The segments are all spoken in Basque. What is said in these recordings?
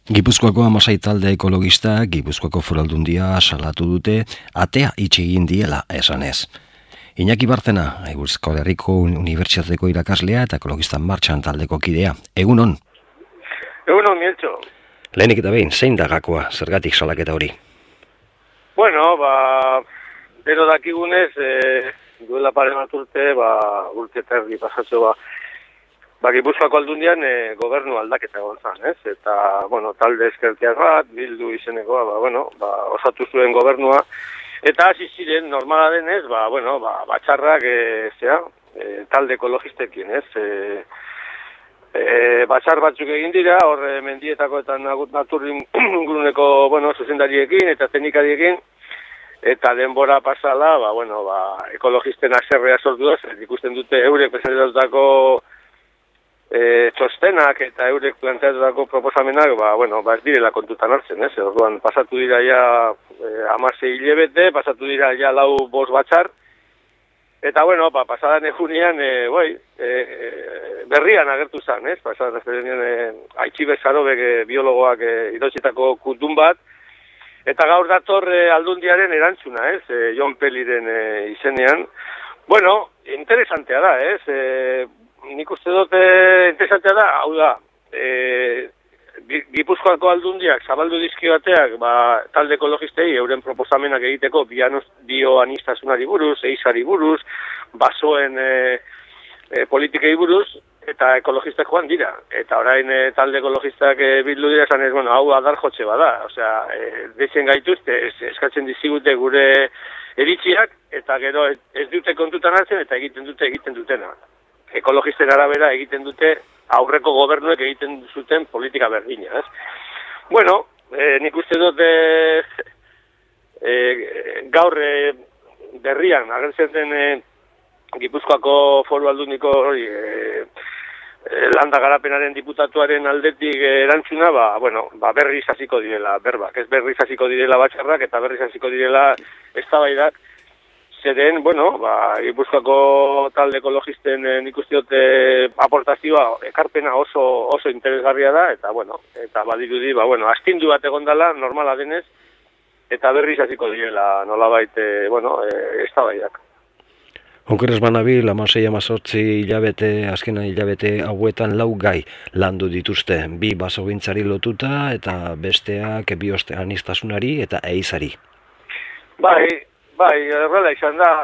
Gipuzkoako 16 talde ekologistak Gipuzkoako Foru Aldundia salatu dute atea itxi egin diela esanez. Iñaki Bartzena, Euskal Herriko Unibertsitateko irakaslea eta Ekologista Martxan taldeko kidea. Egunon? Egunon, Mieltxo. Lehenik eta behin, zein da gakoa, zergatik salaketa hori? Bueno, bero dakigunez, duela pare bat urte, urte eta erdi pasatxo, Gipuzkoako Aldundian gobernu aldaketa egon zan, ez? Eta, talde ezkertiak bat, Bildu izenekoa, osatu zuen gobernua, eta hasi ziren normala denez, batxarrak, talde ekologistekin, ez? Batxar batzuk egin dira, hor mendietako eta naturringuruneko, zuzendariekin eta teknikariekin, eta denbora pasala, ekologisten aserrea sortu da, ikusten dute eurek presentatutako txostenak eta eurek planteatutako proposamenak, ez direla kontutan hartzen, ez? Orduan, pasatu dira ja 16 hilabete, pasatu dira ja 4-5 batxar, eta, pasadan egunean, berrian agertu zen, ez? Pasadan egunean, Aitziber Sarobek biologoak idotzitako kutun bat, eta gaur dator Aldundiaren erantzuna, ez? Jon Peliren izenean. Interesantea da, ez? Nik uste dute interesantea da, hau da, Gipuzkoako Aldundiak zabaldu dizkioateak talde ekologistei euren proposamenak egiteko bioanistasunari buruz, eizari buruz, basoen politikei buruz, eta ekologistak joan dira. Eta orain talde ekologistak bildu dira esan ez, hau adar jotxe bada. Osea, dezen gaituzte, eskatzen dizigute gure eritziak, eta gero ez dute kontutan hartzen, eta egiten dutena. Ekologisten arabera egiten dute aurreko gobernuek egiten zuten politika berdina, ez? Nik uste dut gaur berrian agertzen den Gipuzkoako Foru Aldundiko landa garapenaren diputatuaren aldetik erantzuna, berriz hasiko direla berbak, ez berriz hasiko direla batxarrak eta berriz hasiko direla eztabaidak. Zeren, Gipuzkoako talde ekologisten nik uste dut aportazioa, ekarpena oso interesgarria da, eta badirudi, astindu bat egondala, normala denez, eta berriz hasiko direla nolabait, eztabaidak. Okeres banabil, 16-18 hilabete, azkena hilabete hauetan 4 gai landu dituzte, 2 basogintzari lotuta, eta besteak bioanistasunari eta eizari. Horrela izan da.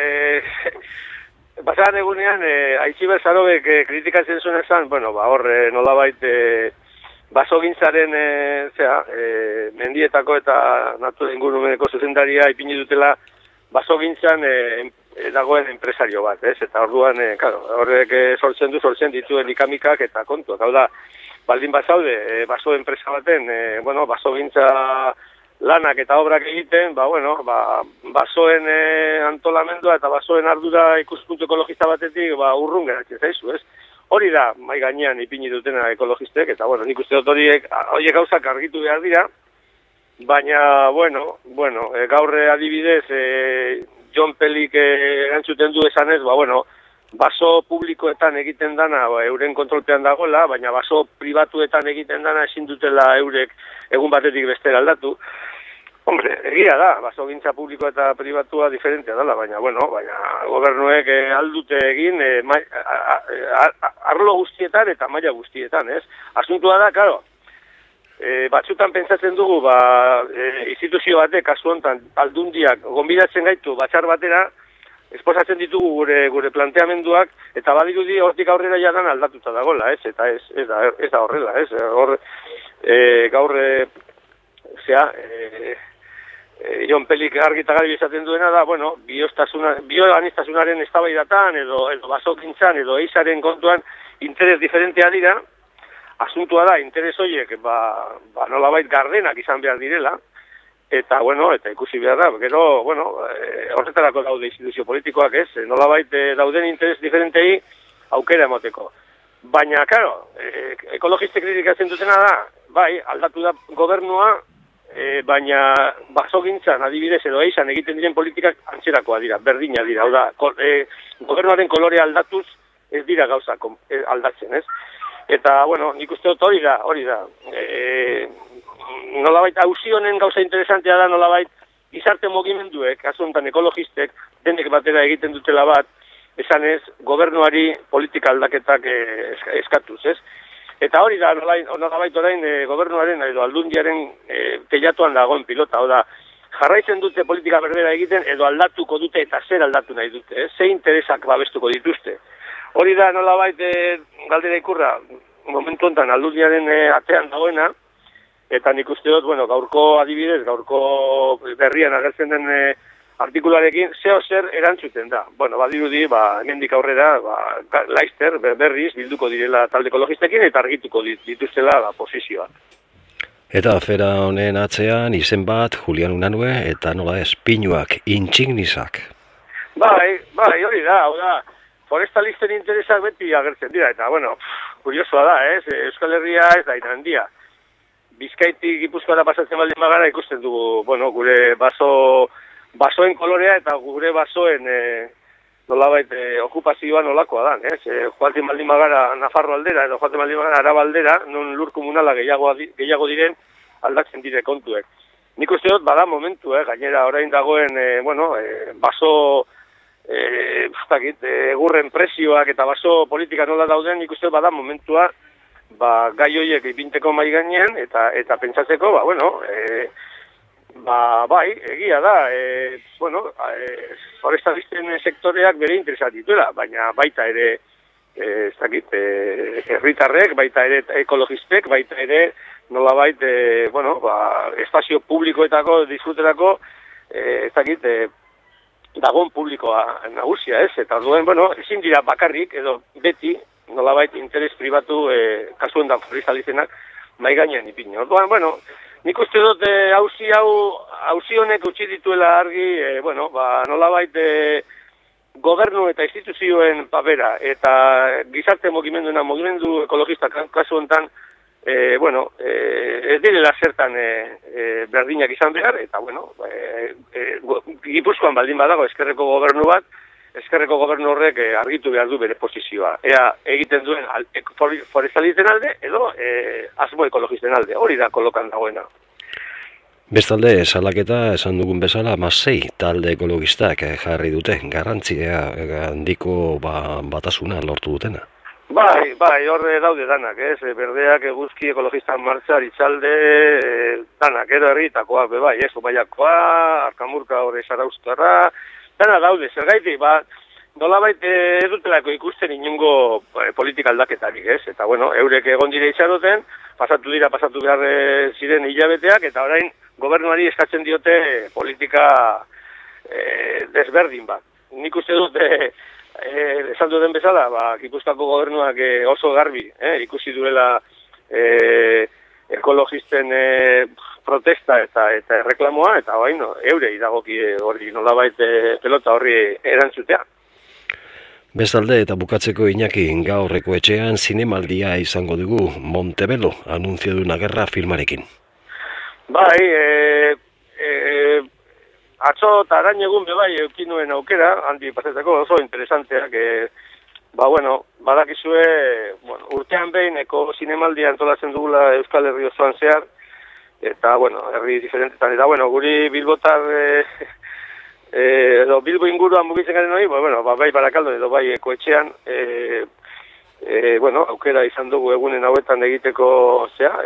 Pasadan egunean, Aitziber Sarobek kritikatzen zuen esan, hor nolabait basogintzaren mendietako eta natura ingurumeneko zuzendaria ipini dutela basogintzan dagoen enpresario bat, ez? Eta orduan, horrek sortzen dituen ikamikak eta kontuak. Hau da, baldin bazaude, baso enpresa baten, basogintza lanak eta obrak egiten, basoen antolamendua eta basoen ardura ikuspuntu ekologista batetik urrun geratzen zaizu, ez? Hori da, mai gainean ipini dutena ekologistek, eta nik uste dut horiek gauzak argitu behar dira, baina, gaur adibidez, Jon Pelik erantzuten du esanez, baso publikoetan egiten dana euren kontrolpean dagoela, baina baso pribatuetan egiten dana ezin dutela eurek egun batetik bestera aldatu. Hombre, egia da, basogintza publiko eta pribatua diferentea dela, baina gobernuek aldute egin arlo guztietan eta maila guztietan, ez? Asuntua da, batzutan pentsatzen dugu, instituzio batek, kasu honetan, Aldundiak gonbidatzen gaitu batxar batera, esposatzen ditugu gure planteamenduak, eta badirudi hortik aurrera jadan aldatuta dagoela, ez? Eta ez da horrela, ez? Gaur, Jon Pelik argita garbi esaten duena da, bioanistasunaren eztabaidatan edo basogintzan edo eizaren kontuan interes diferentea dira. Asuntua da, interes horiek nolabait gardenak izan behar direla, eta ikusi behar da, gero, horretarako daude instituzio politikoak, ez? Nolabait dauden interes diferentei aukera emoteko. Baina, ekologiste kritikatzen dutena da, aldatu da gobernua, baina basogintzan adibidez edo eizan egiten diren politikak antzerakoa dira, berdina dira. Hau da, gobernuaren kolorea aldatuz ez dira gauzak aldatzen, ez? Eta, nik uste dut hori da. nolabait auzi honen gauza interesantea da nolabait gizarte mugimenduek, kasu honetan ekologistek, denek batera egiten dutela bat, esanez, gobernuari politika aldaketak eskatuz, ez? Eta hori da, nolabait orain gobernuaren edo aldundiaren teilatuan dagoen pilota, hau da, jarraitzen dute politika berbera egiten edo aldatuko dute eta zer aldatu nahi dute, ze interesak babestuko dituzte. Hori da nolabait galdera ikurra, momentu honetan aldundiaren atean dagoena, eta nik uste dut, bueno, gaurko adibidez, gaurko berrian agertzen den artikularekin, zer erantzuten da. Bueno, badirudi, hemendik aurrera, laizter, berriz, bilduko direla talde ekologistekin eta argituko dituztela posizioa. Eta afera honen atzean, izen bat, Julian Unanue, eta nola ez, pinuak, intsignisak. Bai, hori da, hau da, forestalisten interesak beti agertzen dira, eta, bueno, kuriosoa da, ez? Euskal Herria ez da handia. Bizkaitik Gipuzkoara pasatzen baldin bagara ikusten dugu, bueno, gure basoen kolorea eta gure basoen nolabait okupazioa nolakoa da, ez? Joaten baldin bagara Nafarro aldera edo joaten baldin bagara Araba aldera, non lur komunala gehiago diren aldatzen dire kontuek. Nik uste dut bada momentu, gainera orain dagoen, baso egurren presioak eta baso politika nola dauden, nik uste dut bada momentua gai horiek ipinteko mai gainean eta pentsatzeko, bai, egia da, forestalisten sektoreak bere interesat dituela, baina baita ere, herritarrek, baita ere ekologistek, baita ere, nolabait, espazio publikoetako, disfruterako, dagoen publikoa nagusia, ez? Eta orduen, ezin dira bakarrik, edo beti, nolabait interes pribatu kasuen da forestalizenak mai gainean ipini. Orduan, nik uste dut auzi honek utzi dituela argi, nolabait gobernu eta instituzioen papera eta gizarte mugimendu ekologista kasu honetan, ez direla zertan berdinak izan behar, eta Gipuzkoan baldin badago eskerreko gobernu bat, eskerreko gobernu horrek argitu behar du bere posizioa. Ea egiten duen forestalisten alde edo asmo ekologisten alde. Hori da kolokan dagoena. Bestalde, salaketa esan dugun bezala, 6 talde ekologistak jarri dute, garrantzia handiko batasuna lortu dutena. Bai, horre daude danak, ez? Berdeak, eguzki, ekologistan martxa, Itzalde, danak, edo herritakoak, bai, ez? Obaiakoa, Arkamurka, horre Zarauztarra, dana daude, zergaitik, nolabait ez dutelako ikusten inungo politika aldaketarik, ez? Eta, eurek egon dire itxaroten, pasatu behar ziren hilabeteak, eta orain gobernuari eskatzen diote politika desberdin bat. Nik uste dut, esan duten bezala, Gipuzkoako gobernuak oso garbi, ikusi duela ekologisten protesta eta reklamoa, eta eurei dagoki hori nolabait pelota horri erantzutea. Bestalde eta bukatzeko Iñaki, gaurreko etxean zinemaldia izango dugu Montebello, anuncio de una guerra filmarekin. Bai, atzo eta arain egun eukin nuen aukera, handi pasatzeko oso interesanteak, badakizue, urtean behin zinemaldia antolatzen dugula Euskal Herri osoan zehar, eta, herri diferentetan, eta, guri Bilbotar, edo Bilbo inguruan mugitzen garen hori, bai Barakaldo edo bai Ekoetxean, aukera izan dugu egunen hauetan egiteko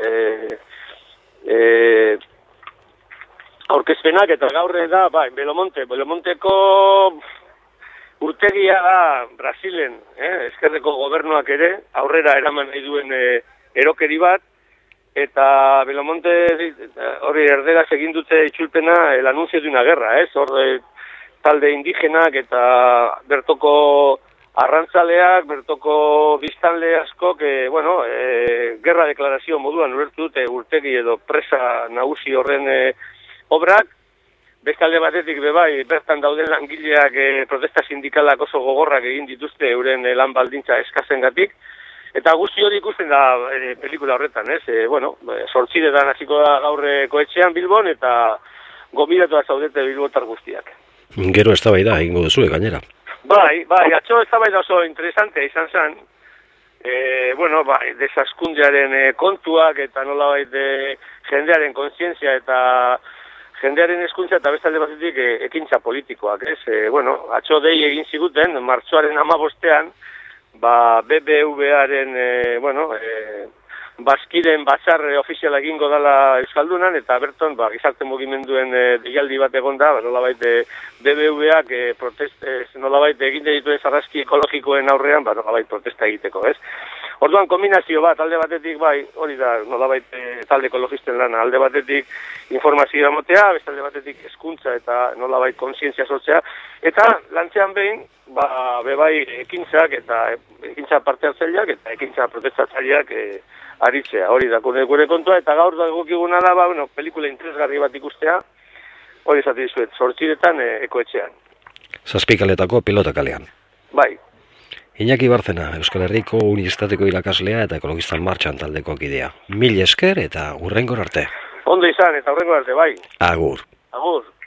aurkezpenak, eta gaur da, Belomonteko urtegia da Brasilen, eskerreko gobernuak ere, aurrera eraman nahi duen erokeri bat, eta Belomonte hori erderaz egin dute itzulpena el anuncio de una guerra, hor talde indigenak eta bertoko arrantzaleak, bertoko biztanle askok, gerra deklarazio moduan ulertu dute urtegi edo presa nagusi horren obrak, bestalde batetik bertan dauden langileak protesta sindikalak oso gogorrak egin dituzte euren lan baldintza eskazengatik, eta guzti hori ikusten da pelikula horretan, sortziretan hasiko da gaur Koetxean Bilbon, eta gomidatu zaudete bilbotar guztiak. Gero eztabaida egingo duzue gainera. Bai, atzo eztabaida oso interesantea izan zen, desaskundearen kontuak eta nolabait jendearen kontzientzia eta jendearen hezkuntza eta bestalde batetik ekintza politikoak, ez? Atzo dei egin ziguten, martxoaren 15ean, BBVA-ren, Baskiden batzar ofiziala egingo dela Euskaldunan, eta berton, gizarte mugimenduen deialdi bat egon da, nolabait BBVA-k nolabait egin dituen sarraski ekologikoen aurrean, nolabait protesta egiteko, ez? Orduan, kombinazio bat, alde batetik, hori da, nolabait talde ekologisten lana, alde batetik informazioa motea, beste alde batetik hezkuntza eta nolabait kontzientzia sortzea, eta lantzean behin, bebai ekintzak eta ekintza parte hartzaileak eta ekintza protestatzaileak aritzea, hori da, gure kontua, eta gaur da egokiguna da, pelikula interesgarri bat ikustea, hori esate dizuet, 8etan Ekoetxean. Zazpikaletako pilota kalean. Bai. Iñaki Bárcena, Euskal Herriko Unibertsitateko irakaslea eta Ekologistan Martxan taldeko kidea. Mil esker eta hurrengor arte. Ondo izan eta hurrengor arte, bai. Agur. Agur.